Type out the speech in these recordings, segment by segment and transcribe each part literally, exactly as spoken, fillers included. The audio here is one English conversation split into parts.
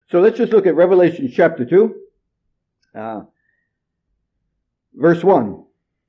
So let's just look at Revelation chapter two, uh, verse one.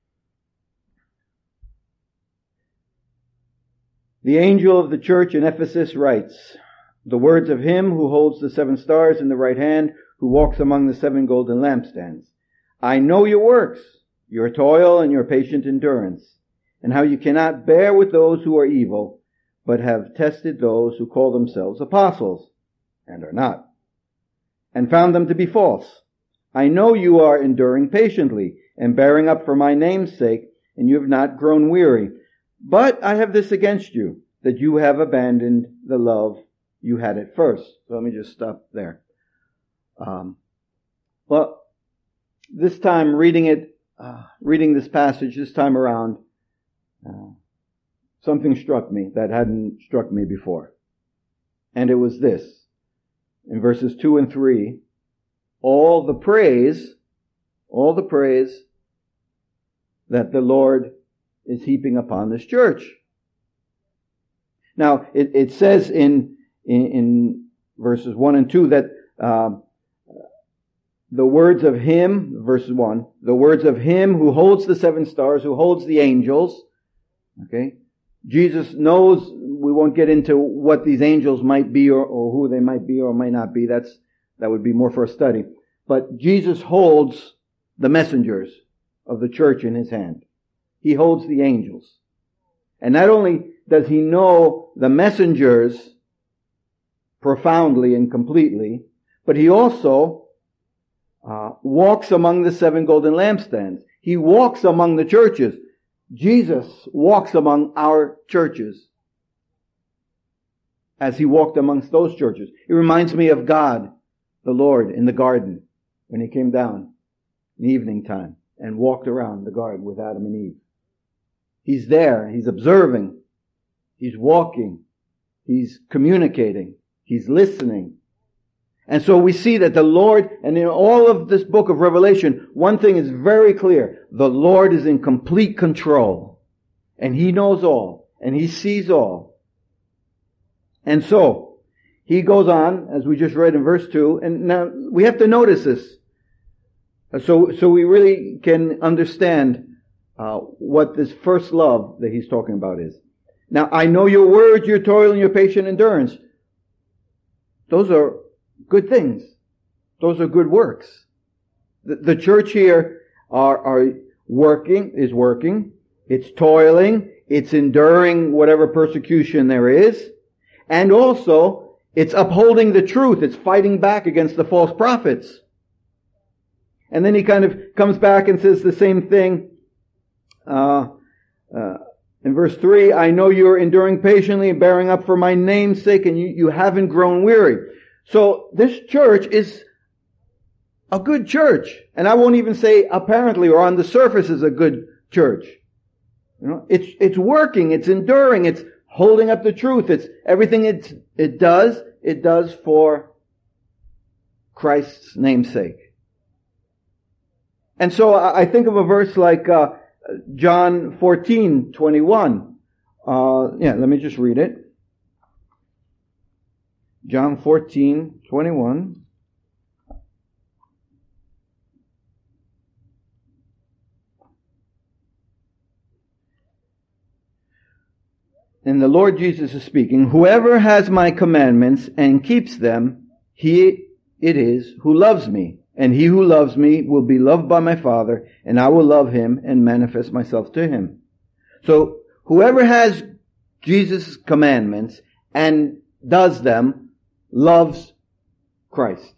The angel of the church in Ephesus writes, the words of him who holds the seven stars in the right hand, who walks among the seven golden lampstands. I know your works, your toil and your patient endurance, and how you cannot bear with those who are evil, but have tested those who call themselves apostles, and are not, and found them to be false. I know you are enduring patiently, and bearing up for my name's sake, and you have not grown weary. But I have this against you, that you have abandoned the love you had at first. So let me just stop there. Um, well, this time reading it, uh, reading this passage this time around, uh, something struck me that hadn't struck me before. And it was this. In verses two and three, all the praise, all the praise that the Lord is heaping upon this church. Now, it, it says in, in, in verses one and two that uh, the words of him, verse one, the words of him who holds the seven stars, who holds the angels, okay? Jesus knows, we won't get into what these angels might be or, or who they might be or might not be. That's, that would be more for a study. But Jesus holds the messengers of the church in his hand. He holds the angels. And not only does he know the messengers profoundly and completely, but he also uh, walks among the seven golden lampstands. He walks among the churches. Jesus walks among our churches as he walked amongst those churches. It reminds me of God, the Lord, in the garden when he came down in evening time and walked around the garden with Adam and Eve. He's there. He's observing. He's walking. He's communicating. He's listening. And so we see that the Lord, and in all of this book of Revelation, one thing is very clear. The Lord is in complete control. And He knows all. And He sees all. And so, He goes on, as we just read in verse two, and now we have to notice this. So, so we really can understand Uh, what this first love that he's talking about is. Now, I know your words, your toil, and your patient endurance. Those are good things. Those are good works. The, the church here are, are working, is working. It's toiling. It's enduring whatever persecution there is. And also, it's upholding the truth. It's fighting back against the false prophets. And then he kind of comes back and says the same thing. Uh, uh, in verse three, I know you're enduring patiently, bearing up for my name's sake, and you, you haven't grown weary. So this church is a good church. And I won't even say apparently or on the surface is a good church. You know, it's, it's working, it's enduring, it's holding up the truth, it's everything it's, it does, it does for Christ's name's sake. And so I think of a verse like, uh, John fourteen twenty-one. Uh, yeah, let me just read it. John fourteen twenty-one. And the Lord Jesus is speaking, whoever has my commandments and keeps them, he it is who loves me. And he who loves me will be loved by my Father, and I will love him and manifest myself to him. So, whoever has Jesus' commandments and does them, loves Christ.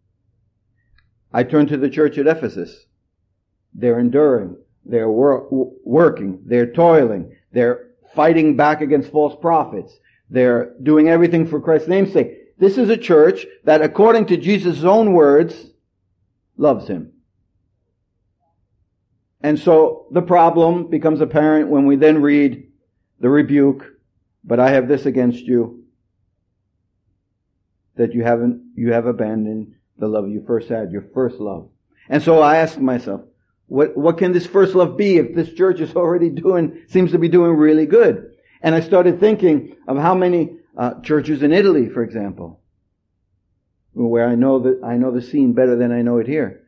I turn to the church at Ephesus. They're enduring. They're wor- working. They're toiling. They're fighting back against false prophets. They're doing everything for Christ's name's sake. This is a church that, according to Jesus' own words, loves him. And so the problem becomes apparent when we then read the rebuke, but I have this against you, that you haven't, you have abandoned the love you first had, your first love. And so I ask myself, what, what can this first love be if this church is already doing, seems to be doing really good? And I started thinking of how many uh, churches in Italy, for example, where I know that I know the scene better than I know it here.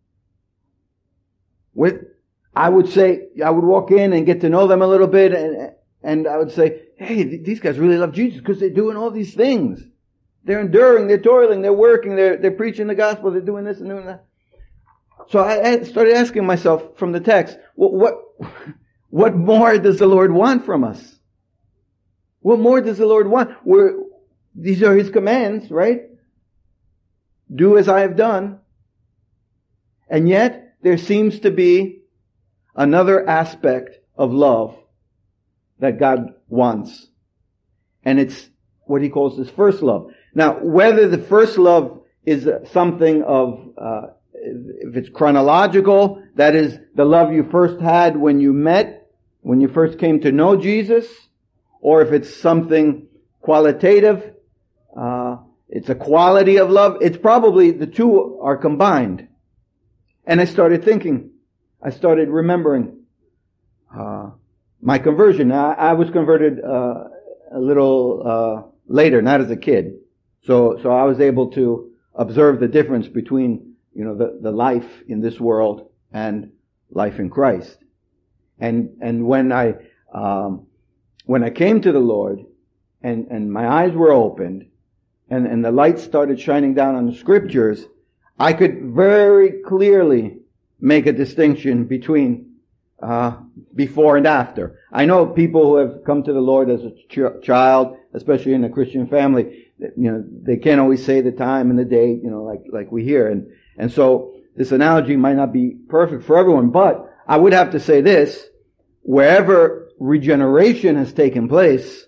With, I would say, I would walk in and get to know them a little bit, and and I would say, hey, these guys really love Jesus because they're doing all these things. They're enduring, they're toiling, they're working, they're they're preaching the gospel, they're doing this and doing that. So I started asking myself from the text, what what, what more does the Lord want from us? What more does the Lord want? We're, these are His commands, right? Do as I have done. And yet, there seems to be another aspect of love that God wants. And it's what He calls His first love. Now, whether the first love is something of, uh, if it's chronological, that is the love you first had when you met, when you first came to know Jesus, or if it's something qualitative, uh, it's a quality of love, it's probably the two are combined. And I started thinking, I started remembering, uh, my conversion. I, I was converted, uh, a little, uh, later, not as a kid. So, so I was able to observe the difference between, you know, the, the life in this world and life in Christ. And, and when I, um, when I came to the Lord and, and my eyes were opened and, and the light started shining down on the scriptures, I could very clearly make a distinction between, uh, before and after. I know people who have come to the Lord as a ch- child, especially in a Christian family, you know, they can't always say the time and the date, you know, like, like we hear. And, and so this analogy might not be perfect for everyone, but I would have to say this, wherever regeneration has taken place,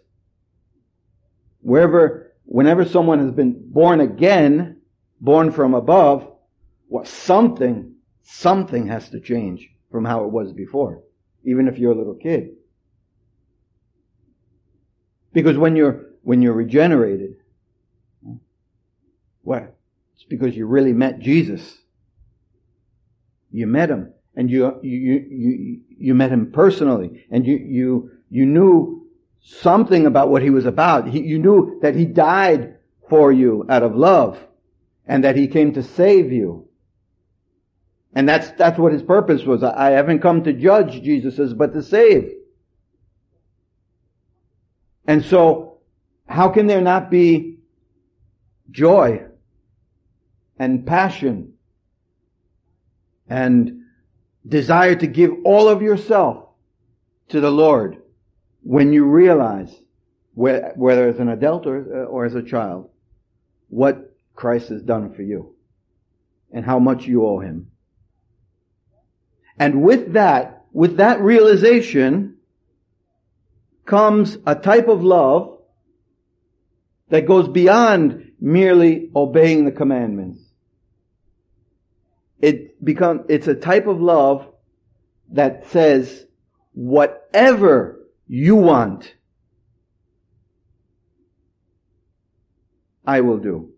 wherever, whenever someone has been born again, born from above, what something, something has to change from how it was before, even if you're a little kid. Because when you're, when you're regenerated, what? It's because you really met Jesus. You met Him. And you, you, you, you met Him personally. And you, you, you knew something about what He was about. He, you knew that He died for you out of love. And that He came to save you. And that's, that's what His purpose was. I haven't come to judge, Jesus says, but to save. And so, how can there not be joy and passion and desire to give all of yourself to the Lord when you realize, whether as an adult or, or as a child, what Christ has done for you and how much you owe Him? And with that, with that realization comes a type of love that goes beyond merely obeying the commandments. It become, it's a type of love that says, whatever you want, I will do.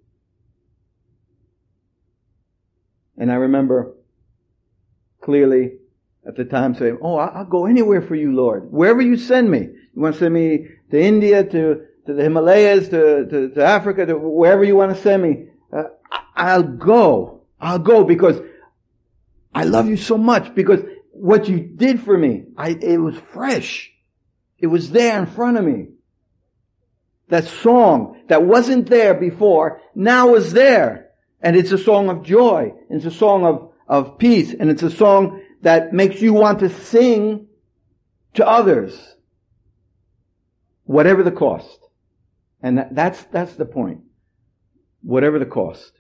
And I remember clearly at the time saying, oh, I'll go anywhere for you, Lord. Wherever you send me. You want to send me to India, to, to the Himalayas, to, to, to Africa, to wherever you want to send me. Uh, I'll go. I'll go because I love you so much, because what you did for me, I, it was fresh. It was there in front of me. That song that wasn't there before, now is there. And it's a song of joy. It's a song of, of peace. And it's a song that makes you want to sing to others. Whatever the cost. And that, that's, that's the point. Whatever the cost.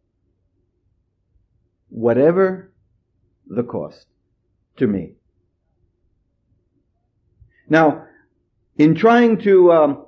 Whatever the cost to me. Now, in trying to um,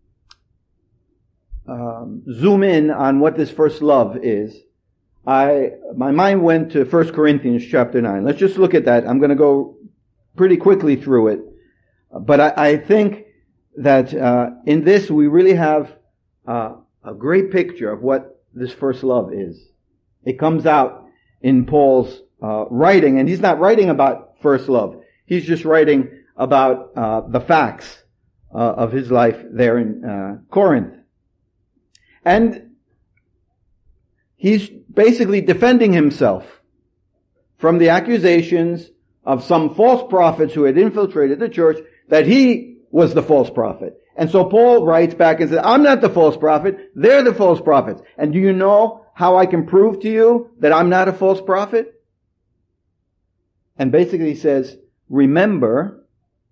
um, zoom in on what this first love is, I my mind went to First Corinthians chapter nine. Let's just look at that. I'm going to go pretty quickly through it, but I, I think that uh, in this we really have uh, a great picture of what this first love is. It comes out in Paul's uh, writing, and he's not writing about first love. He's just writing about uh, the facts uh, of his life there in uh, Corinth. And he's basically defending himself from the accusations of some false prophets who had infiltrated the church that he was the false prophet. And so Paul writes back and says, I'm not the false prophet, they're the false prophets. And do you know how I can prove to you that I'm not a false prophet? And basically he says, remember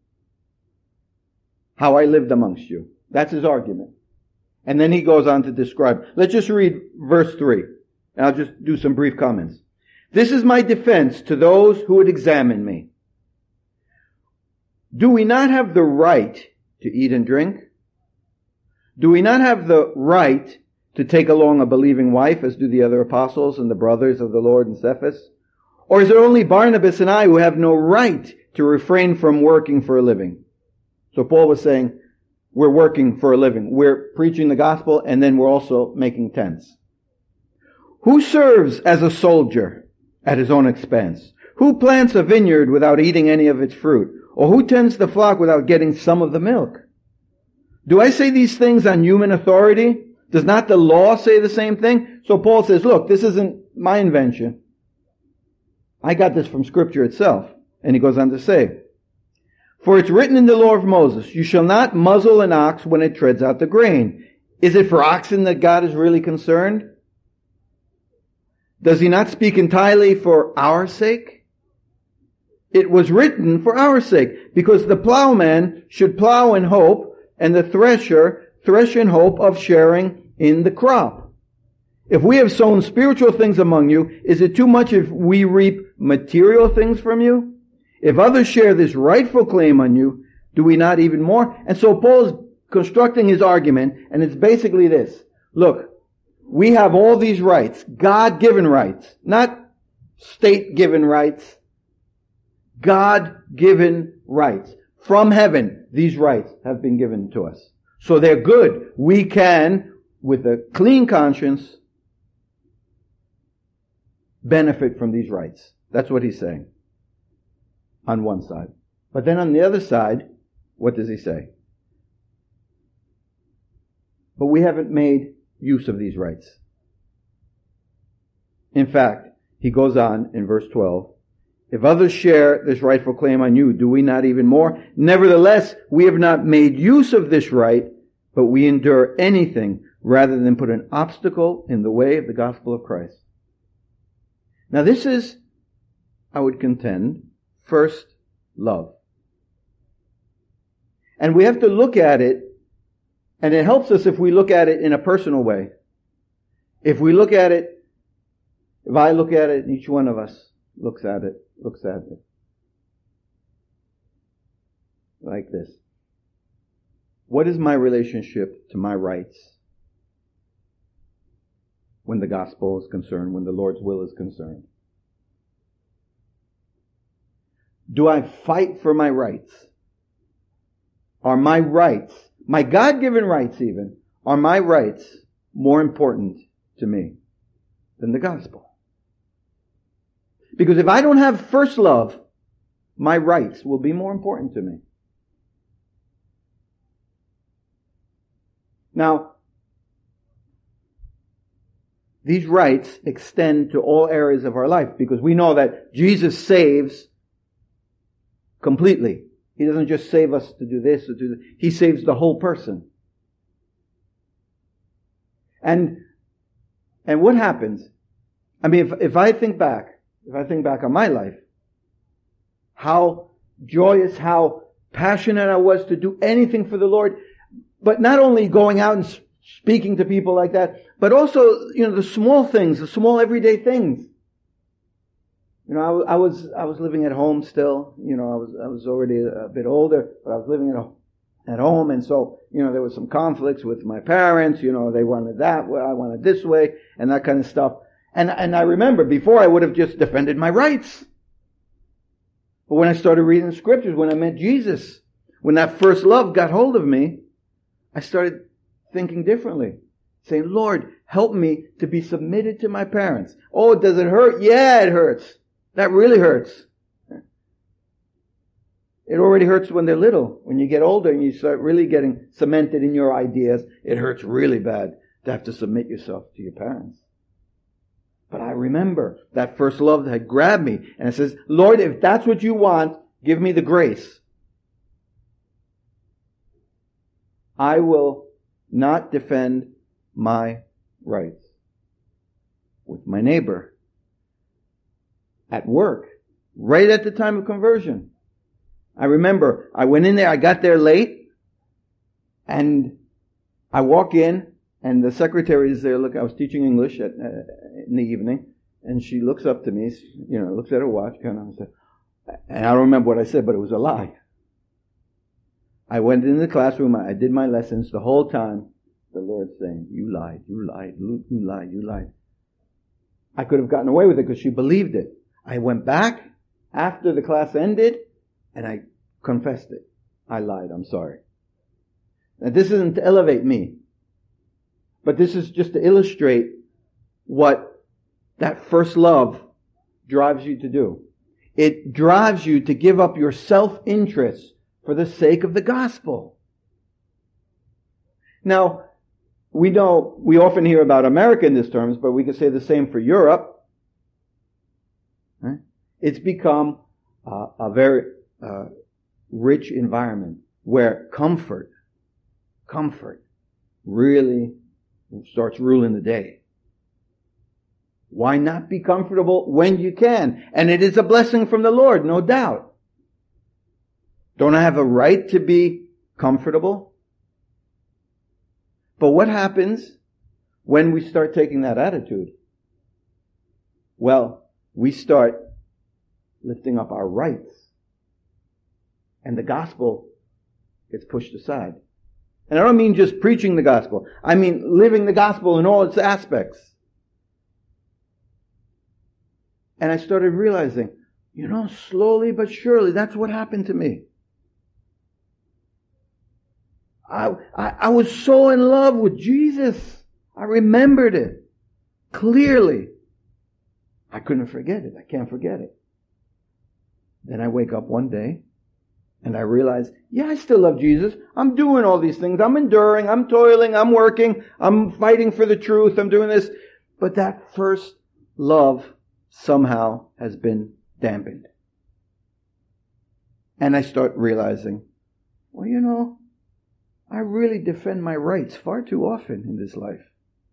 how I lived amongst you. That's his argument. And then he goes on to describe. Let's just read verse three. And I'll just do some brief comments. This is my defense to those who would examine me. Do we not have the right to eat and drink? Do we not have the right to take along a believing wife, as do the other apostles and the brothers of the Lord in Cephas? Or is it only Barnabas and I who have no right to refrain from working for a living? So Paul was saying, we're working for a living. We're preaching the gospel, and then we're also making tents. Who serves as a soldier at his own expense? Who plants a vineyard without eating any of its fruit? Or who tends the flock without getting some of the milk? Do I say these things on human authority? Does not the law say the same thing? So Paul says, look, this isn't my invention. I got this from Scripture itself. And he goes on to say, for it's written in the law of Moses, you shall not muzzle an ox when it treads out the grain. Is it for oxen that God is really concerned? Does he not speak entirely for our sake? It was written for our sake, because the plowman should plow in hope, and the thresher thresh in hope of sharing in the crop. If we have sown spiritual things among you, is it too much if we reap material things from you? If others share this rightful claim on you, do we not even more? And so Paul's constructing his argument, and it's basically this. Look, we have all these rights, God-given rights, not state-given rights, God-given rights. From heaven, these rights have been given to us. So they're good. We can, with a clean conscience, benefit from these rights. That's what he's saying. On one side. But then on the other side, what does he say? But we haven't made use of these rights. In fact, he goes on in verse twelve, if others share this rightful claim on you, do we not even more? Nevertheless, we have not made use of this right, but we endure anything rather than put an obstacle in the way of the gospel of Christ. Now this is, I would contend, first love. And we have to look at it, and it helps us if we look at it in a personal way. If we look at it, if I look at it, each one of us looks at it, looks at it like this. What is my relationship to my rights when the gospel is concerned, when the Lord's will is concerned? Do I fight for my rights? Are my rights, my God-given rights even, are my rights more important to me than the gospel? Because if I don't have first love, my rights will be more important to me. Now, these rights extend to all areas of our life, because we know that Jesus saves completely. He doesn't just save us to do this or do that. He saves the whole person. And, and what happens? I mean, if, if I think back, if I think back on my life, how joyous, how passionate I was to do anything for the Lord, but not only going out and speaking to people like that, but also, you know, the small things, the small everyday things. You know, I, I was, I was living at home still. You know, I was, I was already a, a bit older, but I was living at, at home. And so, you know, there was some conflicts with my parents. You know, they wanted that way, I wanted this way, and that kind of stuff. And, and I remember before I would have just defended my rights. But when I started reading the scriptures, when I met Jesus, when that first love got hold of me, I started thinking differently. Saying, Lord, help me to be submitted to my parents. Oh, does it hurt? Yeah, it hurts. That really hurts. It already hurts when they're little. When you get older and you start really getting cemented in your ideas, it hurts really bad to have to submit yourself to your parents. remember that first love that had grabbed me. And it says, Lord, if that's what you want, give me the grace. I will not defend my rights with my neighbor, at work, right at the time of conversion. I remember I went in there, I got there late, and I walk in, and the secretary is there. Look, I was teaching English at, uh, in the evening, and she looks up to me, you know, looks at her watch, kind of, said, and I don't remember what I said, but it was a lie. I went in the classroom, I did my lessons the whole time. The Lord saying, you lied, you lied, you lied, you lied. I could have gotten away with it because she believed it. I went back after the class ended and I confessed it. I lied, I'm sorry. Now this isn't to elevate me, but this is just to illustrate what that first love drives you to do. It drives you to give up your self-interest for the sake of the gospel. Now, we know, we often hear about America in these terms, but we could say the same for Europe. Right? It's become uh, a very uh, rich environment where comfort, comfort really starts ruling the day. Why not be comfortable when you can? And it is a blessing from the Lord, no doubt. Don't I have a right to be comfortable? But what happens when we start taking that attitude? Well, we start lifting up our rights. And the gospel gets pushed aside. And I don't mean just preaching the gospel. I mean living the gospel in all its aspects. And I started realizing, you know, slowly but surely, that's what happened to me. I, I, I was so in love with Jesus. I remembered it clearly. I couldn't forget it. I can't forget it. Then I wake up one day and I realize, yeah, I still love Jesus. I'm doing all these things. I'm enduring. I'm toiling. I'm working. I'm fighting for the truth. I'm doing this. But that first love somehow has been dampened. And I start realizing, well, you know, I really defend my rights far too often in this life.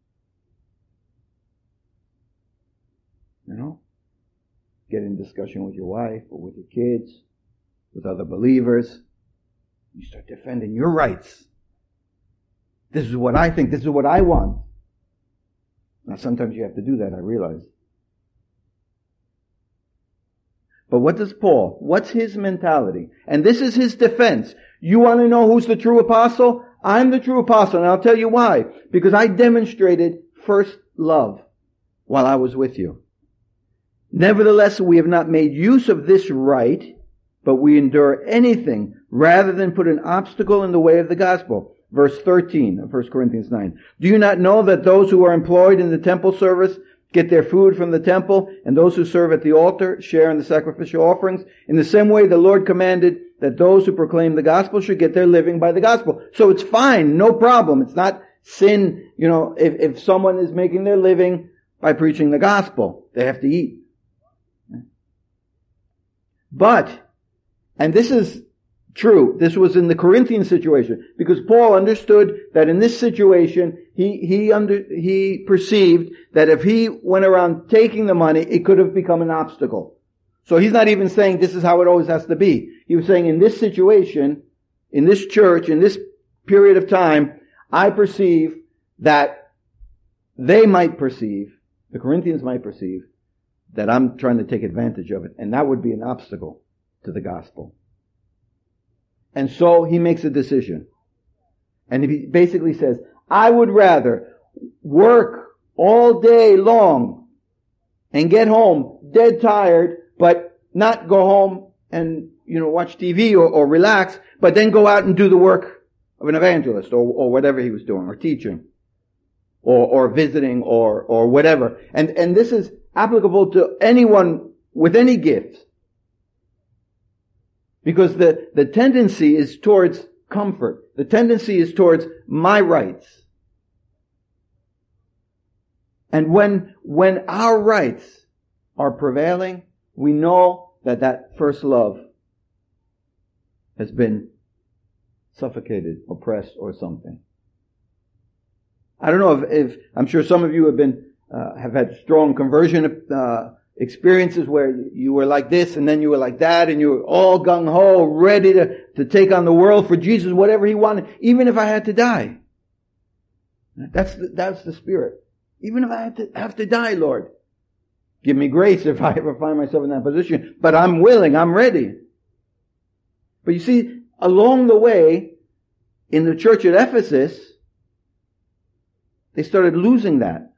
You know? Get in discussion with your wife or with your kids, with other believers. You start defending your rights. This is what I think. This is what I want. Now sometimes you have to do that, I realize. But what does Paul, what's his mentality? And this is his defense. You want to know who's the true apostle? I'm the true apostle, and I'll tell you why. Because I demonstrated first love while I was with you. Nevertheless, we have not made use of this right, but we endure anything rather than put an obstacle in the way of the gospel. Verse thirteen of First Corinthians nine. Do you not know that those who are employed in the temple service get their food from the temple, and those who serve at the altar share in the sacrificial offerings? In the same way, the Lord commanded that those who proclaim the gospel should get their living by the gospel. So it's fine, no problem. It's not sin, you know, if, if someone is making their living by preaching the gospel, they have to eat. But, and this is true, this was in the Corinthian situation, because Paul understood that in this situation, he, he under, he perceived that if he went around taking the money, it could have become an obstacle. So he's not even saying this is how it always has to be. He was saying in this situation, in this church, in this period of time, I perceive that they might perceive, the Corinthians might perceive, that I'm trying to take advantage of it. And that would be an obstacle to the gospel. And so he makes a decision. And he basically says, I would rather work all day long and get home dead tired, but not go home and, you know, watch T V or, or relax, but then go out and do the work of an evangelist or, or whatever he was doing, or teaching, or, or visiting, or, or whatever. And, and this is applicable to anyone with any gift. Because the, the tendency is towards comfort. The tendency is towards my rights. And when, when our rights are prevailing, we know that that first love has been suffocated, oppressed, or something. I don't know if, if I'm sure some of you have been, uh, have had strong conversion, uh, experiences where you were like this and then you were like that and you were all gung-ho, ready to, to take on the world for Jesus, whatever He wanted, even if I had to die. That's the, that's the spirit. Even if I have to, have to die, Lord, give me grace if I ever find myself in that position. But I'm willing, I'm ready. But you see, along the way, in the church at Ephesus, they started losing that.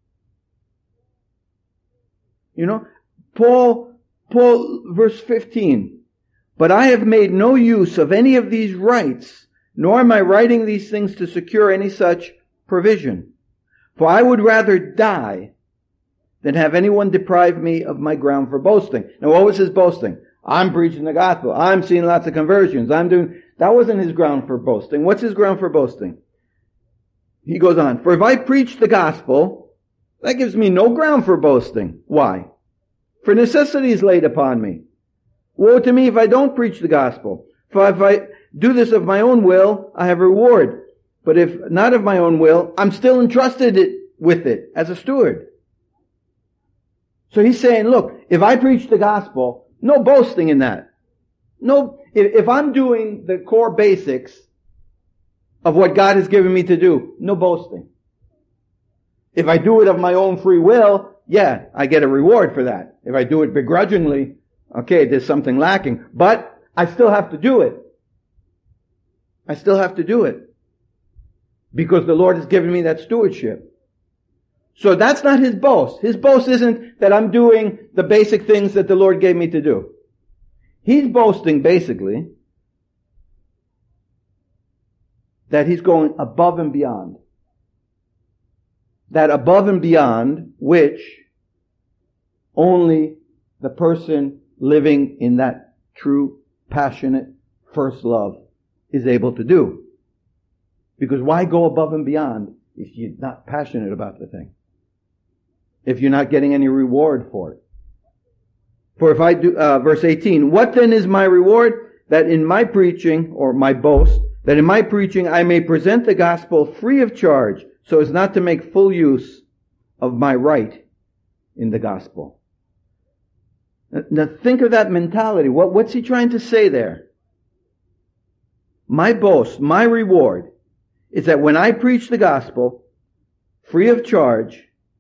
You know, Paul, Paul, verse fifteen, but I have made no use of any of these rights, nor am I writing these things to secure any such provision. For I would rather die than have anyone deprive me of my ground for boasting. Now what was his boasting? I'm preaching the gospel. I'm seeing lots of conversions. I'm doing, that wasn't his ground for boasting. What's his ground for boasting? He goes on, for if I preach the gospel, that gives me no ground for boasting. Why? For necessity is laid upon me. Woe to me if I don't preach the gospel. For if I do this of my own will, I have reward. But if not of my own will, I'm still entrusted it, with it as a steward. So he's saying, look, if I preach the gospel, no boasting in that. No, if, if I'm doing the core basics of what God has given me to do, no boasting. If I do it of my own free will, yeah, I get a reward for that. If I do it begrudgingly, okay, there's something lacking. But I still have to do it. I still have to do it. Because the Lord has given me that stewardship. So that's not his boast. His boast isn't that I'm doing the basic things that the Lord gave me to do. He's boasting basically that he's going above and beyond. That above and beyond which only the person living in that true, passionate, first love is able to do. Because why go above and beyond if you're not passionate about the thing? If you're not getting any reward for it? For if I do, uh, verse eighteen, what then is my reward? That in my preaching, or my boast, that in my preaching I may present the gospel free of charge, so as not to make full use of my right in the gospel. Now think of that mentality. What, what's he trying to say there? My boast, my reward, is that when I preach the gospel, free of charge,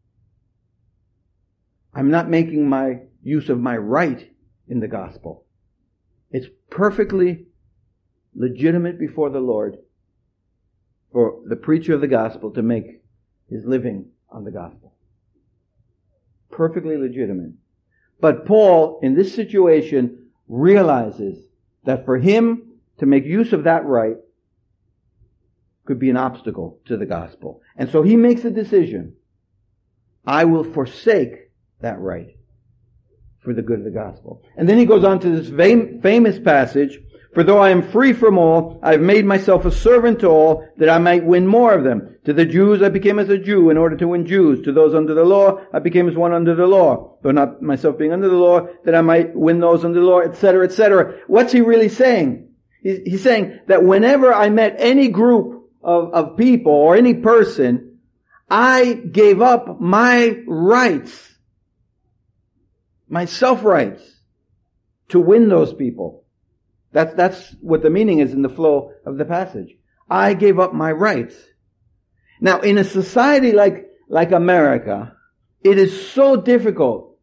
I'm not making my use of my right in the gospel. It's perfectly legitimate before the Lord for the preacher of the gospel to make his living on the gospel. Perfectly legitimate. But Paul, in this situation, realizes that for him to make use of that right could be an obstacle to the gospel. And so he makes a decision. I will forsake that right for the good of the gospel. And then he goes on to this fam- famous passage, for though I am free from all, I have made myself a servant to all, that I might win more of them. To the Jews I became as a Jew in order to win Jews. To those under the law I became as one under the law, though not myself being under the law, that I might win those under the law, et cetera, et cetera. What's he really saying? He's, he's saying that whenever I met any group of, of people or any person, I gave up my rights, my self-rights, to win those people. That's, that's what the meaning is in the flow of the passage. I gave up my rights. Now, in a society like, like America, it is so difficult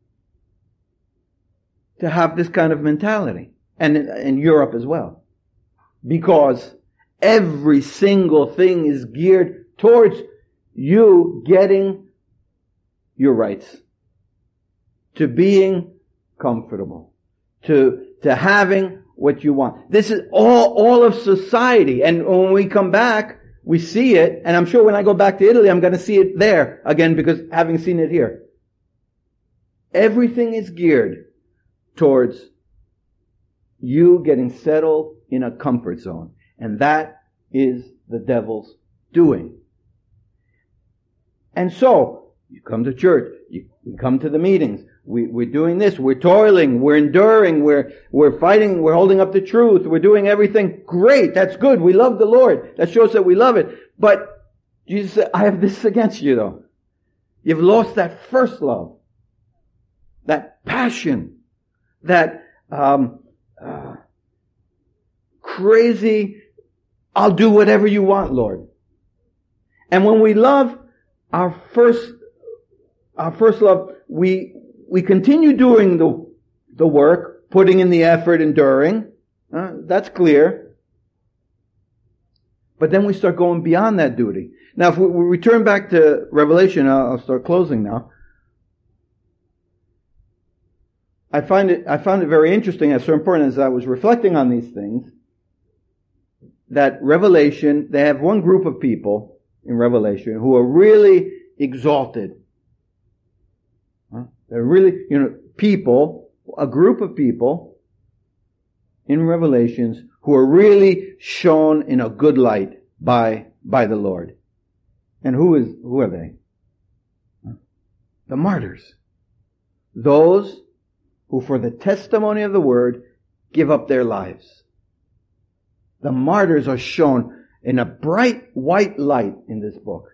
to have this kind of mentality. And in, in Europe as well. Because every single thing is geared towards you getting your rights. To being comfortable. To, to having what you want. This is all, all of society. And when we come back, we see it. And I'm sure when I go back to Italy, I'm going to see it there again because having seen it here. Everything is geared towards you getting settled in a comfort zone. And that is the devil's doing. And so, You come to church. You, we come to the meetings. We, we're doing this. We're toiling. We're enduring. We're, we're fighting. We're holding up the truth. We're doing everything. Great. That's good. We love the Lord. That shows that we love it. But Jesus said, I have this against you though. You've lost that first love. That passion. That, um, uh, crazy, I'll do whatever you want, Lord. And when we love our first, our first love, we, we continue doing the, the work, putting in the effort, enduring. Uh, that's clear. But then we start going beyond that duty. Now, if we, we return back to Revelation, I'll, I'll start closing now. I find it, I found it very interesting, as so important as I was reflecting on these things, that Revelation, they have one group of people in Revelation who are really exalted. Huh? They're really, you know, people, a group of people in Revelations who are really shown in a good light by, by the Lord. And who is, who are they? Huh? The martyrs. Those who for the testimony of the word give up their lives. The martyrs are shown in a bright white light in this book.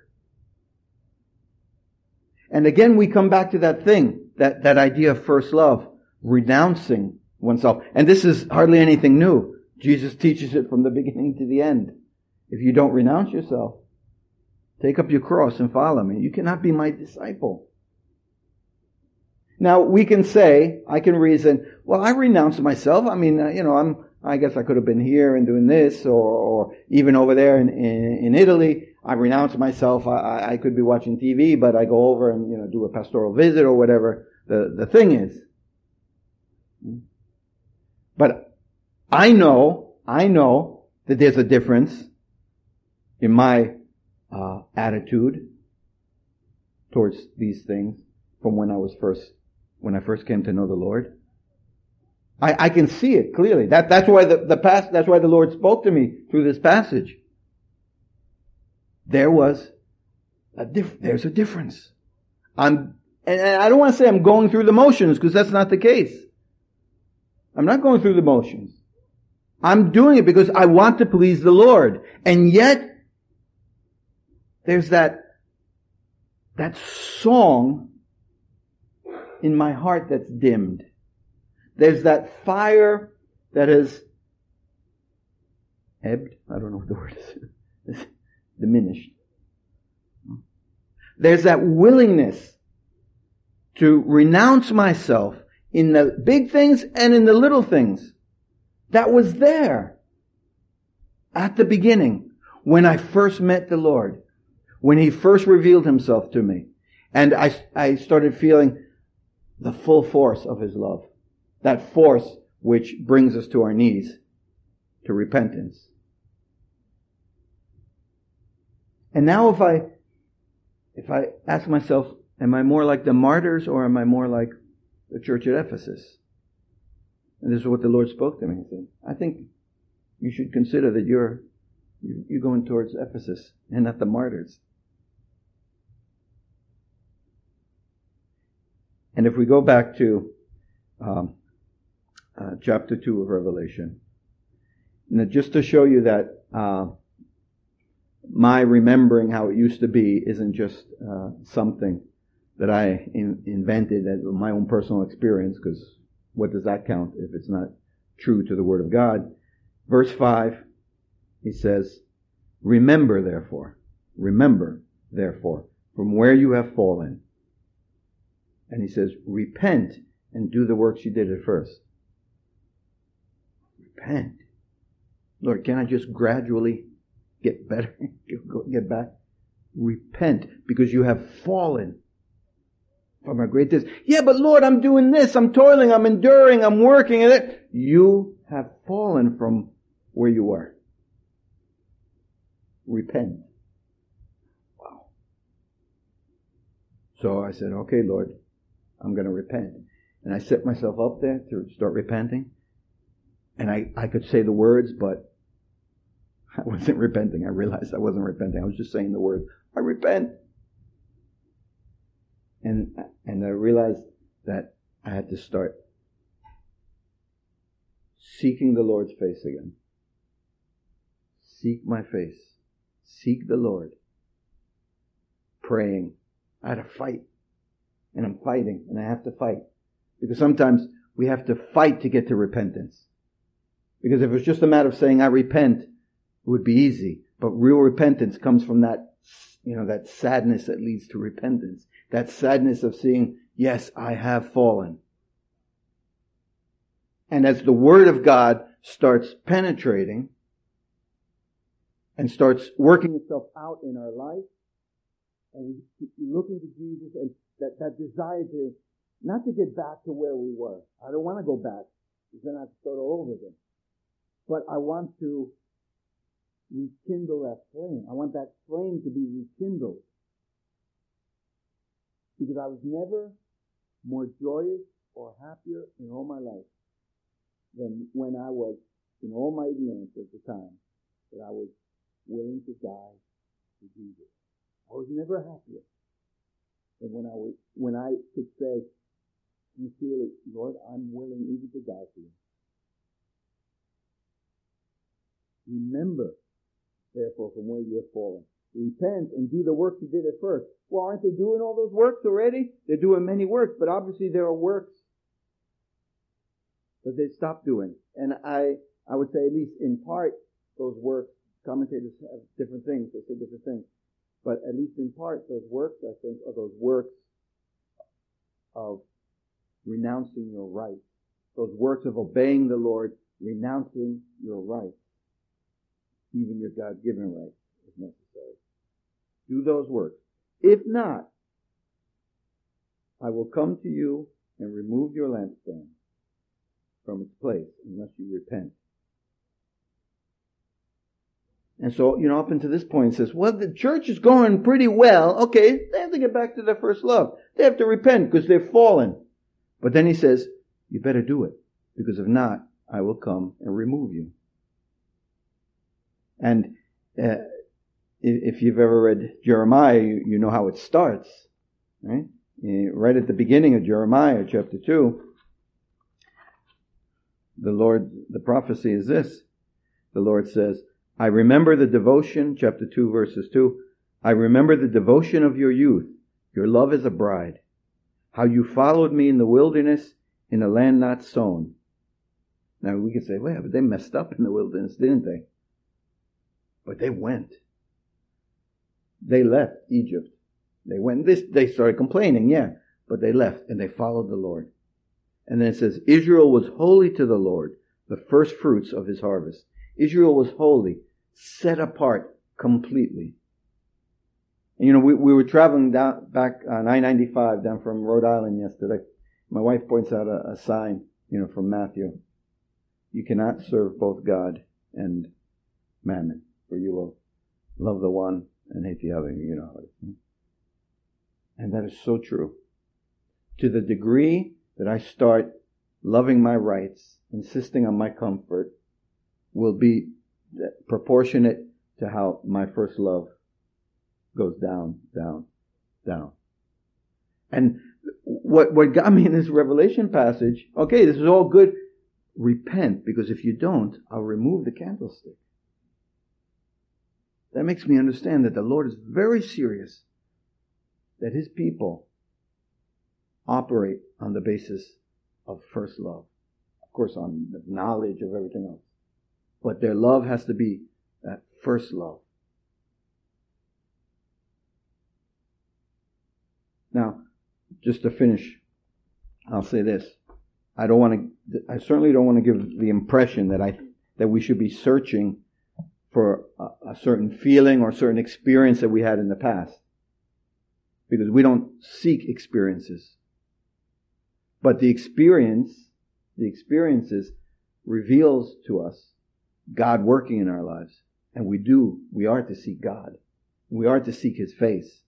And again, we come back to that thing, that, that idea of first love, renouncing oneself. And this is hardly anything new. Jesus teaches it from the beginning to the end. If you don't renounce yourself, take up your cross and follow me. You cannot be my disciple. Now, we can say, I can reason, well, I renounced myself. I mean, uh, you know, I'm, I guess I could have been here and doing this, or, or even over there in, in, in Italy. I renounced myself. I, I could be watching T V, but I go over and, you know, do a pastoral visit or whatever the, the thing is. But I know, I know that there's a difference in my uh, attitude towards these things from when I was first, when I first came to know the Lord. I, I can see it clearly. That, that's why the, the past, that's why the Lord spoke to me through this passage. There was a diff, there's a difference. I'm, and I don't want to say I'm going through the motions, because that's not the case. I'm not going through the motions. I'm doing it because I want to please the Lord. And yet, there's that, that song in my heart that's dimmed. There's that fire that has ebbed. I don't know what the word is. It's diminished. There's that willingness to renounce myself in the big things and in the little things. That was there at the beginning when I first met the Lord, when He first revealed Himself to me. And I, I started feeling the full force of His love. That force which brings us to our knees, to repentance. And now if I, if I ask myself, am I more like the martyrs or am I more like the church at Ephesus? And this is what the Lord spoke to me. He said, I think you should consider that you're, you're going towards Ephesus and not the martyrs. And if we go back to um, uh, chapter two of Revelation, and just to show you that uh, my remembering how it used to be isn't just uh, something that I in, invented as my own personal experience, because what does that count if it's not true to the Word of God? Verse five, he says, remember therefore, remember therefore, from where you have fallen. And he says, repent and do the works you did at first. Repent. Lord, can I just gradually get better, get back? Repent, because you have fallen from a great distance. Yeah, but Lord, I'm doing this, I'm toiling, I'm enduring, I'm working at it. You have fallen from where you were. Repent. Wow. So I said, okay, Lord, I'm going to repent. And I set myself up there to start repenting. And I, I could say the words, but I wasn't repenting. I realized I wasn't repenting. I was just saying the word, I repent. And, and I realized that I had to start seeking the Lord's face again. Seek my face. Seek the Lord. Praying. I had to fight. And I'm fighting. And I have to fight. Because sometimes we have to fight to get to repentance. Because if it was just a matter of saying, I repent, it would be easy. But real repentance comes from that, you know, that sadness that leads to repentance. That sadness of seeing, yes, I have fallen. And as the Word of God starts penetrating and starts working itself out in our life, and we look into Jesus and that, that desire to, not to get back to where we were. I don't want to go back, because then I have to start all over again. But I want to rekindle that flame. I want that flame to be rekindled. Because I was never more joyous or happier in all my life than when I was, in all my ignorance at the time, that I was willing to die for Jesus. I was never happier than when I was, when I could say sincerely, Lord, I'm willing even to die for you. Remember, therefore, from where you have fallen. Repent and do the works you did at first. Well, aren't they doing all those works already? They're doing many works, but obviously there are works that they stopped doing. And I, I would say at least in part, those works, commentators have different things, they say different things. But at least in part, those works, I think, are those works of renouncing your rights. Those works of obeying the Lord, renouncing your rights. Even your God-given rights, if necessary. Do those works. If not, I will come to you and remove your lampstand from its place unless you repent. And so, you know, up until this point, it says, well, the church is going pretty well. Okay, they have to get back to their first love. They have to repent because they've fallen. But then he says, you better do it, because if not, I will come and remove you. And uh, if you've ever read Jeremiah, you, you know how it starts, right? Right at the beginning of Jeremiah, chapter two, the Lord, the prophecy is this. The Lord says, I remember the devotion, chapter two, verses two, I remember the devotion of your youth, your love as a bride, how you followed me in the wilderness, in a land not sown. Now we could say, well, but they messed up in the wilderness, didn't they? But they went. They left Egypt. They went, this, they started complaining, yeah, but they left and they followed the Lord. And then it says, Israel was holy to the Lord, the first fruits of his harvest. Israel was holy, set apart completely. And you know, we, we were traveling down, back on I ninety-five down from Rhode Island yesterday. My wife points out a, a sign, you know, from Matthew. You cannot serve both God and mammon, for you will love the one and hate the other. You know how it is. And that is so true. To the degree that I start loving my rights, insisting on my comfort, will be proportionate to how my first love goes down, down, down. And what, what got me in this Revelation passage, okay, this is all good. Repent, because if you don't, I'll remove the candlestick. That makes me understand that the Lord is very serious that his people operate on the basis of first love. Of course, on the knowledge of everything else. But their love has to be that first love. Now, just to finish, I'll say this. I don't want to, I certainly don't want to give the impression that I, that we should be searching for a, a certain feeling or certain experience that we had in the past. Because we don't seek experiences. But the experience, the experiences reveals to us God working in our lives. And we do, we are to seek God. We are to seek his face.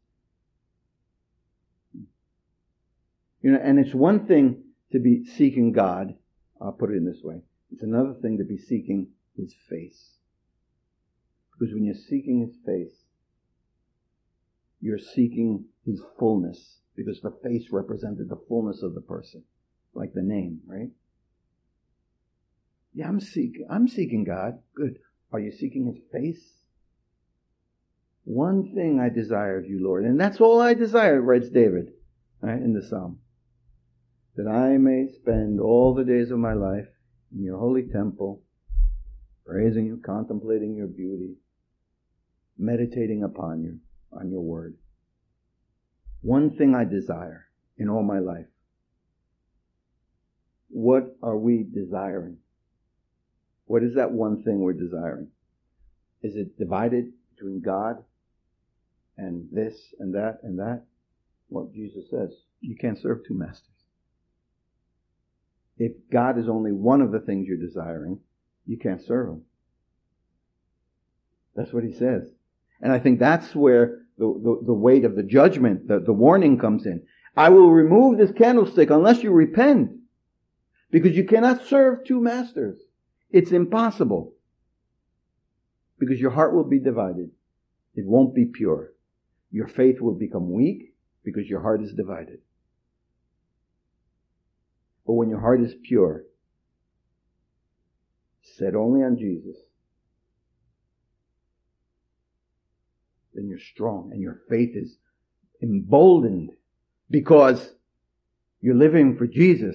You know, and it's one thing to be seeking God. I'll put it in this way. It's another thing to be seeking his face. Because when you're seeking his face, you're seeking his fullness because the face represented the fullness of the person, like the name, right? Yeah, I'm seeking, I'm seeking God. Good. Are you seeking His face? One thing I desire of you, Lord, and that's all I desire, writes David, right, in the Psalm, that I may spend all the days of my life in your holy temple, praising you, contemplating your beauty, meditating upon you, on your word. One thing I desire in all my life. What are we desiring? What is that one thing we're desiring? Is it divided between God and this and that and that? Well, Jesus says, you can't serve two masters. If God is only one of the things you're desiring, you can't serve Him. That's what He says. And I think that's where the, the, the weight of the judgment, the, the warning comes in. I will remove this candlestick unless you repent. Because you cannot serve two masters. It's impossible. Because your heart will be divided. It won't be pure. Your faith will become weak because your heart is divided. But when your heart is pure, set only on Jesus, then you're strong and your faith is emboldened because you're living for Jesus.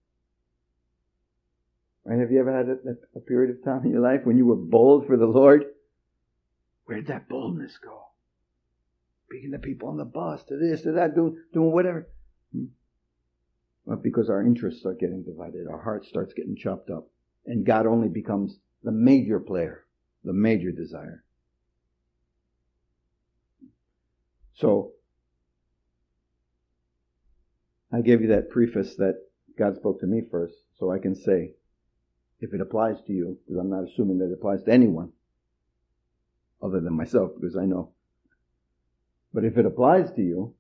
Right? Have you ever had a, a period of time in your life when you were bold for the Lord? Where'd that boldness go? Speaking to people on the bus, to this, to that, doing, doing whatever. Hmm? Well, because our interests start getting divided. Our heart starts getting chopped up. And God only becomes the major player, the major desire. So, I gave you that preface that God spoke to me first, so I can say, if it applies to you, because I'm not assuming that it applies to anyone other than myself, because I know. But if it applies to you,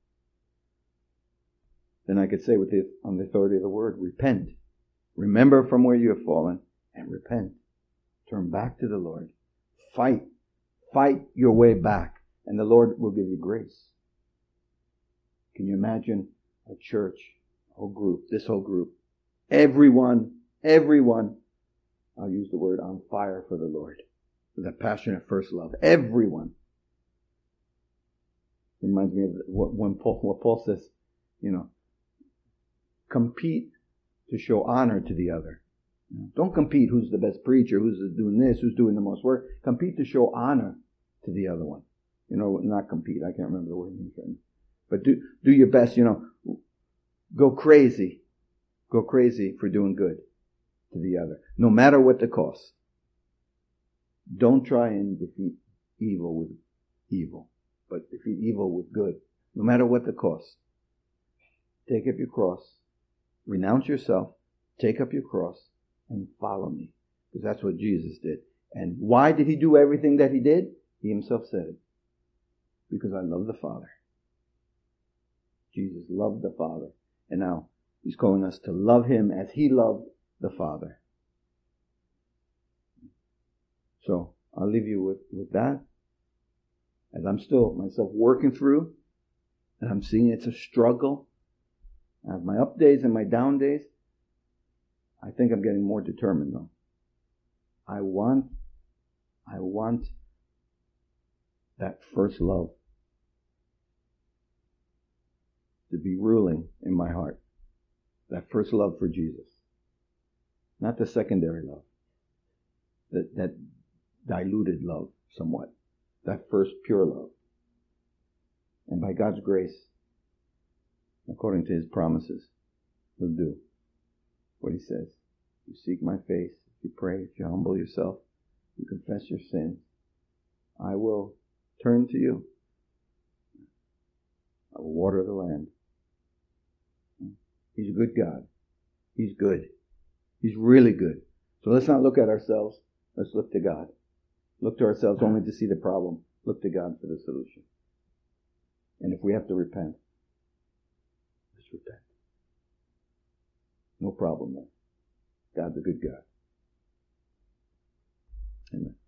then I could say with the, on the authority of the word, repent. Remember from where you have fallen and repent. Turn back to the Lord. Fight. Fight your way back. And the Lord will give you grace. Can you imagine a church, a whole group, this whole group, everyone, everyone, I'll use the word on fire for the Lord, with a passionate first love. Everyone. Reminds me of what, when Paul, what Paul says, you know, compete to show honor to the other. You know, don't compete who's the best preacher, who's doing this, who's doing the most work. Compete to show honor to the other one. You know, not compete. I can't remember the word. But do, do your best, you know. Go crazy. Go crazy for doing good to the other. No matter what the cost. Don't try and defeat evil with evil. But defeat evil with good. No matter what the cost. Take up your cross. Renounce yourself. Take up your cross. And follow me. Because that's what Jesus did. And why did He do everything that He did? He Himself said it. Because I love the Father. Jesus loved the Father. And now He's calling us to love Him as He loved the Father. So I'll leave you with, with that. As I'm still myself working through, and I'm seeing it's a struggle. I have my up days and my down days. I think I'm getting more determined though. I want, I want that first love to be ruling in my heart. That first love for Jesus. Not the secondary love. That, that diluted love somewhat. That first pure love. And by God's grace, according to His promises, He'll do what He says. You seek my face, if you pray, if you humble yourself, you confess your sins, I will turn to you. I will water the land. He's a good God. He's good. He's really good. So let's not look at ourselves. Let's look to God. Look to ourselves only to see the problem. Look to God for the solution. And if we have to repent, let's repent. No problem there. God's a good God. Amen.